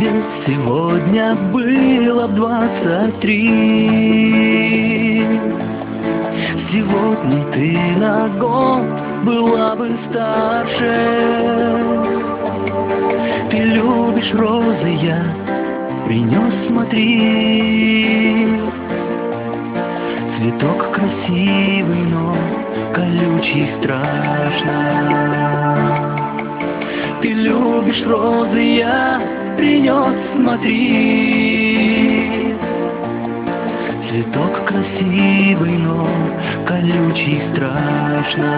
тебе сегодня было б 23. Сегодня ты на год была бы старше. Ты любишь розы, я принес, смотри. Цветок красивый, но колючий страшно. Ты любишь розы, я принес, смотри. Цветок красивый, но колючий страшно.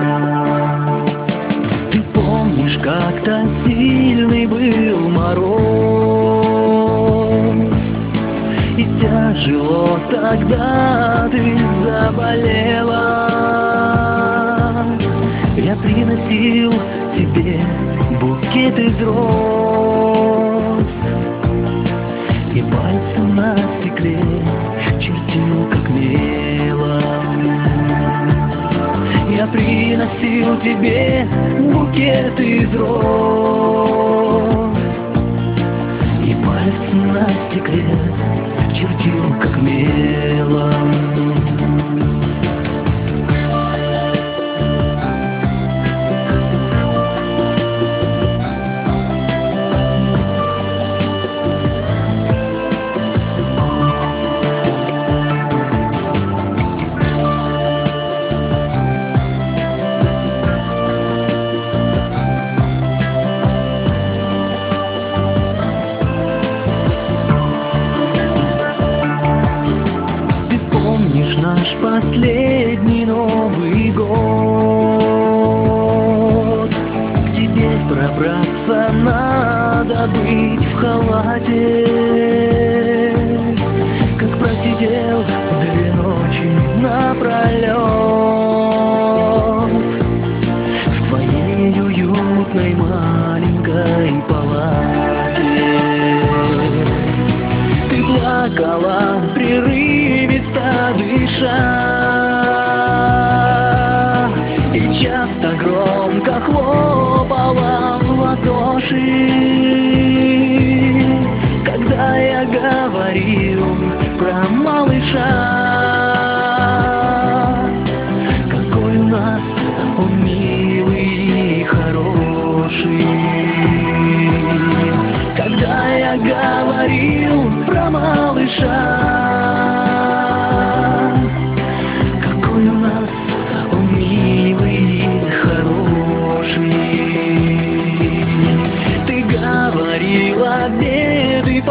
Ты помнишь, как-то сильный был мороз, и тяжело тогда ты заболела. Я приносил тебе букет из роз и пальцем на стекле чертил, как мелом. Я приносил тебе букет из роз и пальцем на стекле чертил, как мелом. Наш последний Новый год. К тебе пробраться надо быть в халате. Как просидел 2 ночи напролет в твоей уютной маленькой палате. Ты плакала прерывисто дыша и часто громко хлопала в ладоши, когда я говорил про малыша. Какой у нас он милый и хороший. Когда я говорил про малыша, какой у нас он милый и хороший. Ты говорила, беды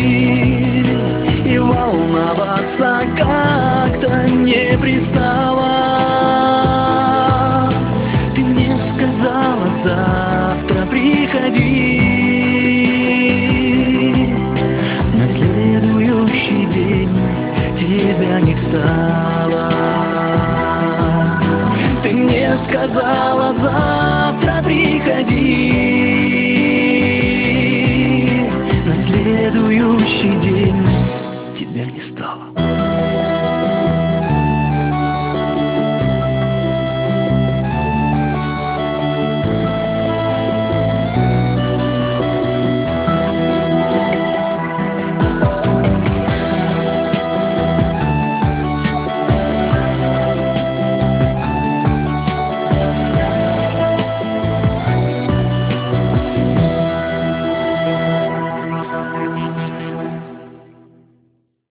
позади, и волноваться как-то не пристало.